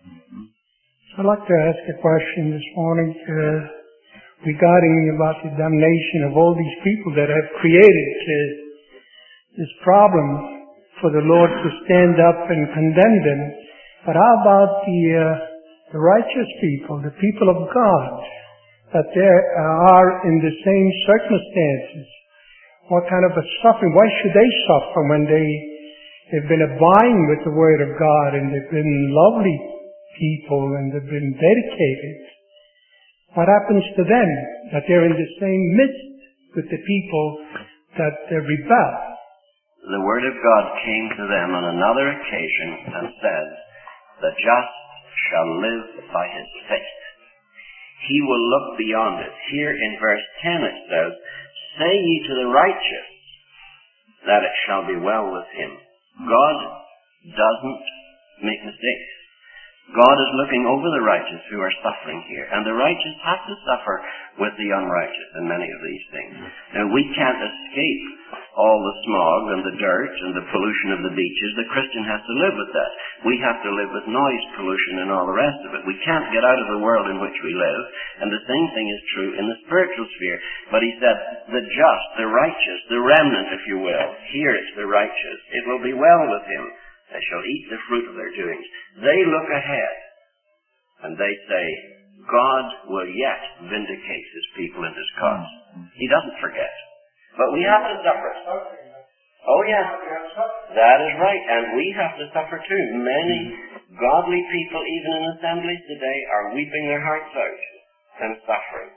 [SPEAKER 6] I'd like to ask a question this morning regarding about the damnation of all these people that have created this problem for the Lord to stand up and condemn them. But how about the righteous people, the people of God, that they are in the same circumstances? What kind of a suffering? Why should they suffer when they've been abiding with the Word of God and they've been lovely people and they've been dedicated? What happens to them that they're in the same midst with the people that rebel?
[SPEAKER 3] The Word of God came to them on another occasion and said, the just shall live by his faith. He will look beyond it. Here in verse 10 it says, say ye to the righteous that it shall be well with him. God doesn't make mistakes. God is looking over the righteous who are suffering here. And the righteous have to suffer with the unrighteous in many of these things. Now, we can't escape all the smog and the dirt and the pollution of the beaches. The Christian has to live with that. We have to live with noise pollution and all the rest of it. We can't get out of the world in which we live. And the same thing is true in the spiritual sphere. But he said, the just, the righteous, the remnant, if you will. Here it's the righteous. It will be well with him. They shall eat the fruit of their doings. They look ahead, and they say, God will yet vindicate his people in his cause. He doesn't forget. But we have to suffer. Oh, yes. That is right. And we have to suffer too. Many godly people, even in assemblies today, are weeping their hearts out and suffering.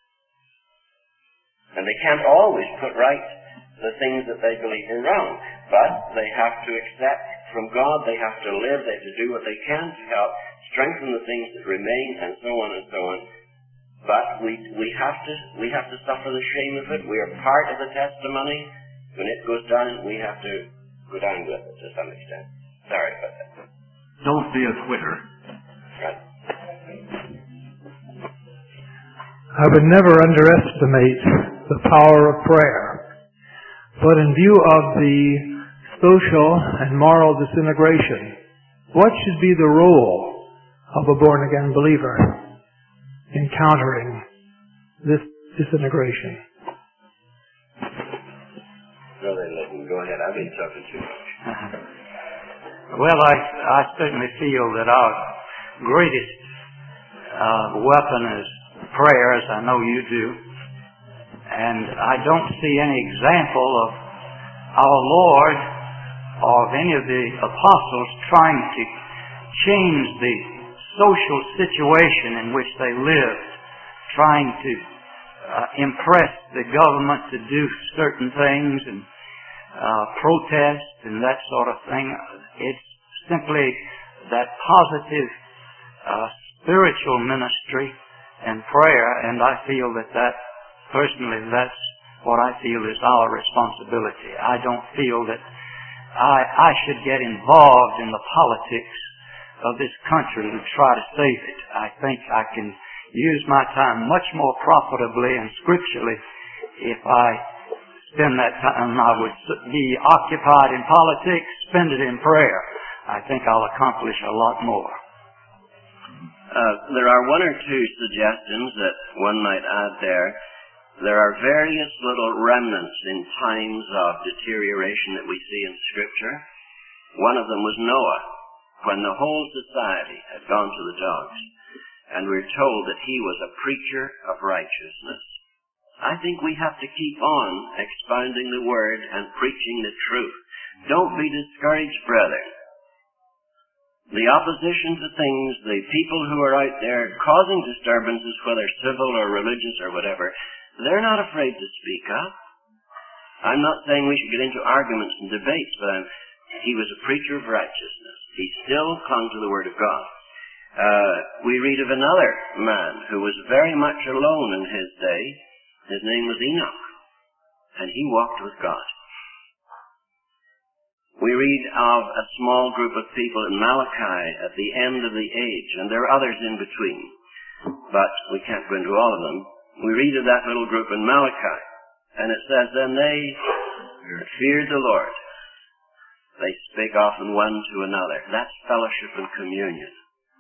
[SPEAKER 3] And they can't always put right the things that they believe are wrong. But they have to accept from God, they have to live, they have to do what they can to help strengthen the things that remain, and so on and so on. But we have to suffer the shame of it. We are part of the testimony. When it goes down, we have to go down with it to some extent. Sorry about that.
[SPEAKER 1] Don't be a quitter.
[SPEAKER 3] Right.
[SPEAKER 7] I would never underestimate the power of prayer. But in view of the social and moral disintegration, what should be the role of a born-again believer in countering this disintegration?
[SPEAKER 3] Brother Litton, go ahead. I've been talking too much.
[SPEAKER 2] Well, I certainly feel that our greatest weapon is prayer, as I know you do. And I don't see any example of our Lord or of any of the apostles trying to change the social situation in which they lived, trying to impress the government to do certain things and protest and that sort of thing. It's simply that positive spiritual ministry and prayer, and I feel that personally, that's what I feel is our responsibility. I don't feel that I should get involved in the politics of this country and try to save it. I think I can use my time much more profitably and scripturally if I spend that time. I would be occupied in politics, spend it in prayer. I think I'll accomplish a lot more.
[SPEAKER 3] There are one or two suggestions that one might add there. There are various little remnants in times of deterioration that we see in Scripture. One of them was Noah, when the whole society had gone to the dogs, and we're told that he was a preacher of righteousness. I think we have to keep on expounding the Word and preaching the truth. Don't be discouraged, brethren. The opposition to things, the people who are out there causing disturbances, whether civil or religious or whatever, they're not afraid to speak up. I'm not saying we should get into arguments and debates, but he was a preacher of righteousness. He still clung to the Word of God. We read of another man who was very much alone in his day. His name was Enoch, and he walked with God. We read of a small group of people in Malachi at the end of the age, and there are others in between, but we can't go into all of them. We read of that little group in Malachi, and it says, then they feared the Lord. They spake often one to another. That's fellowship and communion.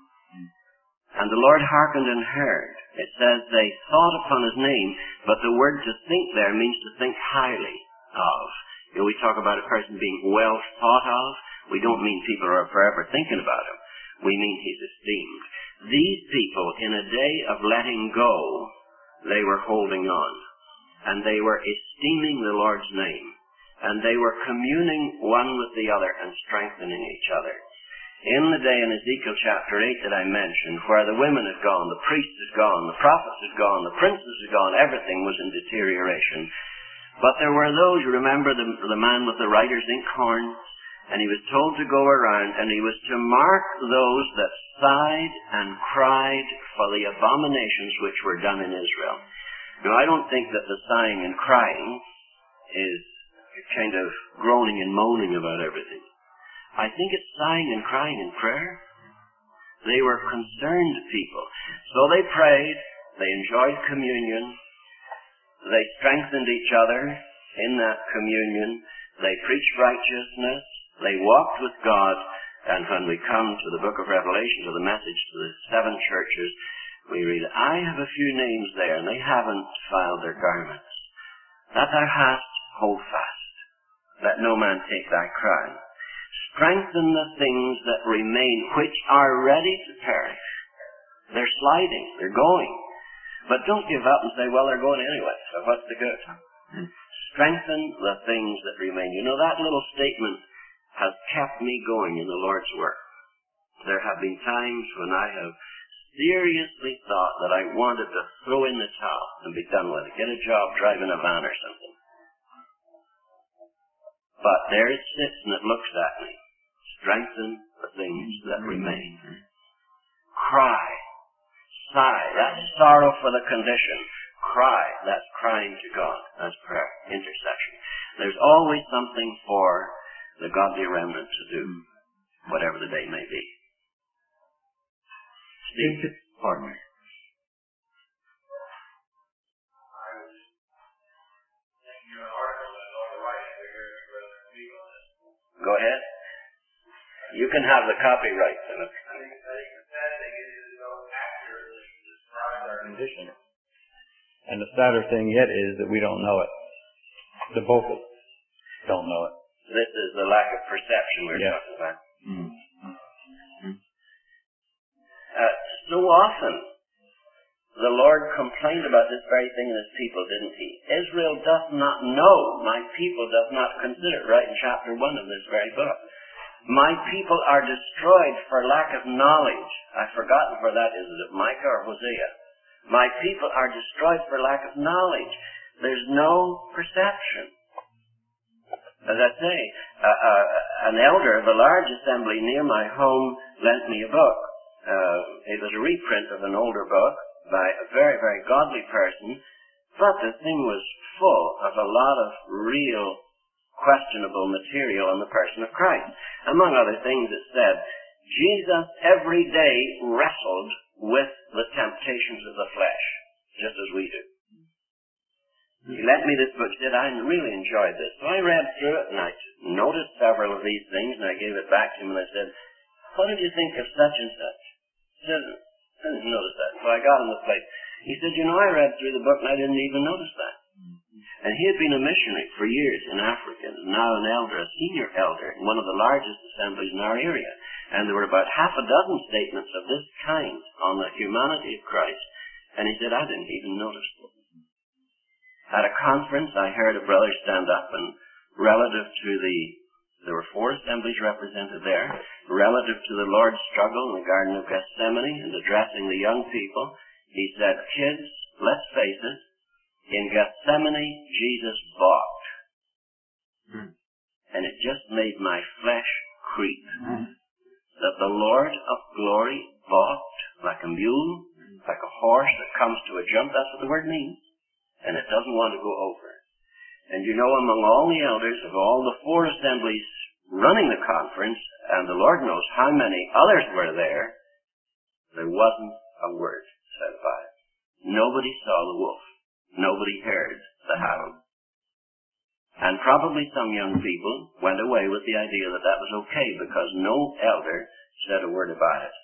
[SPEAKER 3] And the Lord hearkened and heard. It says they thought upon His name, but the word to think there means to think highly of. You know, we talk about a person being well thought of. We don't mean people are forever thinking about him. We mean he's esteemed. These people, in a day of letting go, they were holding on. And they were esteeming the Lord's name. And they were communing one with the other and strengthening each other. In the day in Ezekiel chapter 8 that I mentioned, where the women had gone, the priests had gone, the prophets had gone, the princes had gone, everything was in deterioration. But there were those, you remember the man with the writer's inkhorn, and he was told to go around, and he was to mark those that sighed and cried for the abominations which were done in Israel. Now, I don't think that the sighing and crying is kind of groaning and moaning about everything. I think it's sighing and crying in prayer. They were concerned people. So they prayed, they enjoyed communion, they strengthened each other in that communion, they preached righteousness, they walked with God, and when we come to the book of Revelation, to the message to the 7 churches, we read, I have a few names there, and they haven't filed their garments. That thou hast, hold fast. Let no man take thy crown. Strengthen the things that remain, which are ready to perish. They're sliding, they're going. But don't give up and say, well, they're going anyway, so what's the good? Strengthen the things that remain. You know, that little statement has kept me going in the Lord's work. There have been times when I have seriously thought that I wanted to throw in the towel and be done with it, get a job driving a van or something. But there it sits and it looks at me. Strengthen the things that remain. Cry. Sigh. That's sorrow for the condition. Cry. That's crying to God. That's prayer. Intercession. There's always something for the godly remnant to do, whatever the day may be. Steve, pardon me. Go ahead. You can have the copyright.
[SPEAKER 4] I think the sad thing is it don't accurately describe our condition.
[SPEAKER 8] And the sadder thing yet is that we don't know it. The both of us don't know it.
[SPEAKER 3] This is the lack of perception we're talking about. So often, the Lord complained about this very thing in His people, didn't He? Israel doth not know, my people doth not consider, right in chapter 1 of this very book. My people are destroyed for lack of knowledge. I've forgotten where that is. Is it Micah or Hosea? My people are destroyed for lack of knowledge. There's no perception. As I say, an elder of a large assembly near my home lent me a book. It was a reprint of an older book by a very, very godly person, but the thing was full of a lot of real questionable material in the person of Christ. Among other things, it said, Jesus every day wrestled with the temptations of the flesh, just as we do. He lent me this book. He said, I really enjoyed this. So I read through it, and I noticed several of these things, and I gave it back to him, and I said, what did you think of such and such? He said, I didn't notice that. So I got him the plate. He said, I read through the book, and I didn't even notice that. And he had been a missionary for years in Africa, and now an elder, a senior elder, in one of the largest assemblies in our area. And there were about half a dozen statements of this kind on the humanity of Christ. And he said, I didn't even notice it. At a conference, I heard a brother stand up, and relative to there were 4 assemblies represented there, relative to the Lord's struggle in the Garden of Gethsemane and addressing the young people, he said, kids, let's face it, in Gethsemane, Jesus balked. And it just made my flesh creep. That the Lord of glory balked like a mule, like a horse that comes to a jump. That's what the word means. And it doesn't want to go over. And among all the elders of all the 4 assemblies running the conference, and the Lord knows how many others were there wasn't a word said about it. Nobody saw the wolf. Nobody heard the hound. And probably some young people went away with the idea that that was okay because no elder said a word about it.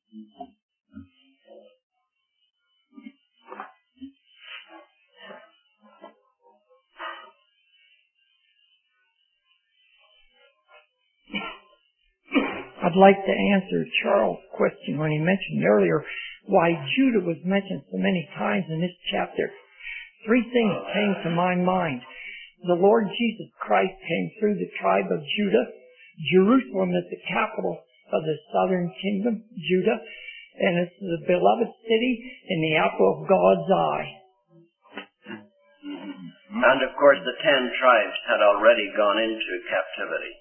[SPEAKER 9] I'd like to answer Charles' question when he mentioned earlier why Judah was mentioned so many times in this chapter. 3 things came to my mind. The Lord Jesus Christ came through the tribe of Judah. Jerusalem is the capital of the southern kingdom, Judah, and it's the beloved city and the apple of God's eye.
[SPEAKER 3] And of course the 10 tribes had already gone into captivity.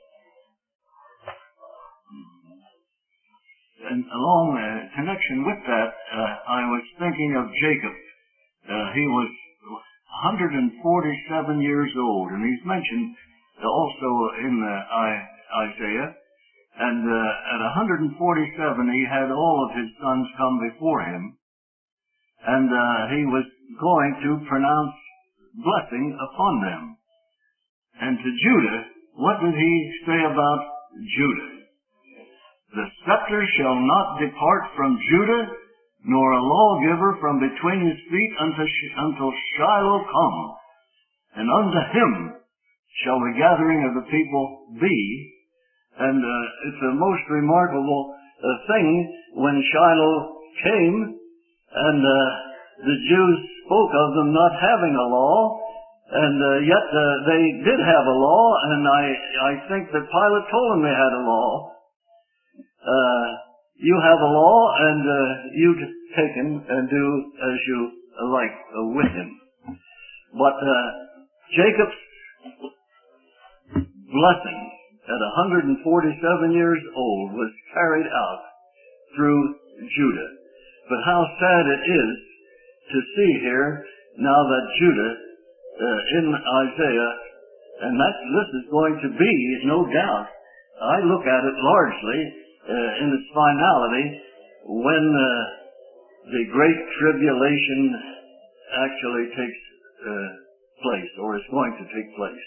[SPEAKER 1] And along connection with that, I was thinking of Jacob. He was 147 years old, and he's mentioned also in Isaiah. And at 147, he had all of his sons come before him, and he was going to pronounce blessing upon them. And to Judah, what did he say about Judah? The scepter shall not depart from Judah, nor a lawgiver from between his feet until Shiloh come. And unto him shall the gathering of the people be. And it's a most remarkable thing when Shiloh came, and the Jews spoke of them not having a law, and yet they did have a law, and I think that Pilate told them they had a law. You have a law, and you take him and do as you like with him. But Jacob's blessing at 147 years old was carried out through Judah. But how sad it is to see here now that Judah in Isaiah, and this is going to be, no doubt, I look at it largely in its finality when the Great Tribulation actually takes place, or is going to take place.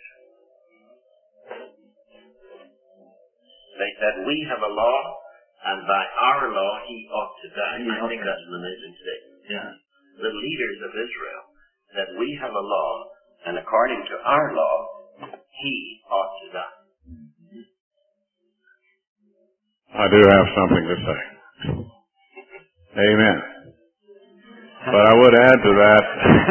[SPEAKER 3] They said, we have a law, and by our law he ought to die. I think that's an amazing statement.
[SPEAKER 1] Yeah.
[SPEAKER 3] The leaders of Israel said, we have a law, and according to our law, he ought to die.
[SPEAKER 5] I do have something to say. Amen. But I would add to that,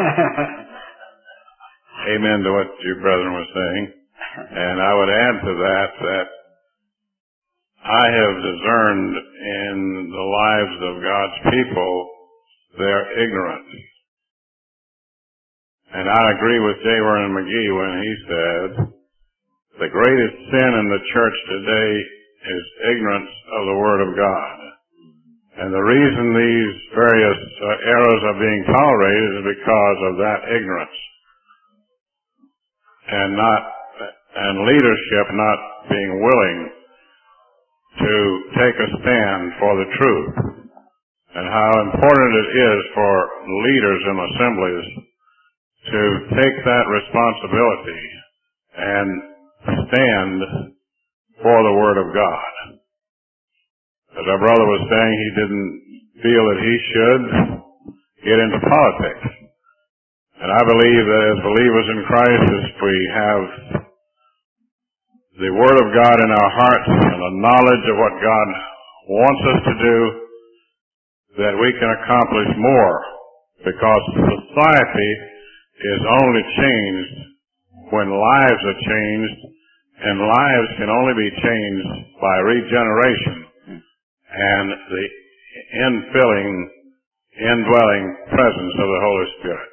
[SPEAKER 5] amen to what your brethren was saying, and I would add to that I have discerned in the lives of God's people their ignorance. And I agree with J. Vernon McGee when he said, the greatest sin in the church today is ignorance of the Word of God. And the reason these various errors are being tolerated is because of that ignorance. and leadership not being willing to take a stand for the truth, and how important it is for leaders in assemblies to take that responsibility and stand for the Word of God. As our brother was saying, he didn't feel that he should get into politics. And I believe that as believers in Christ, as we have the Word of God in our hearts and a knowledge of what God wants us to do, that we can accomplish more, because society is only changed when lives are changed, and lives can only be changed by regeneration and the indwelling presence of the Holy Spirit.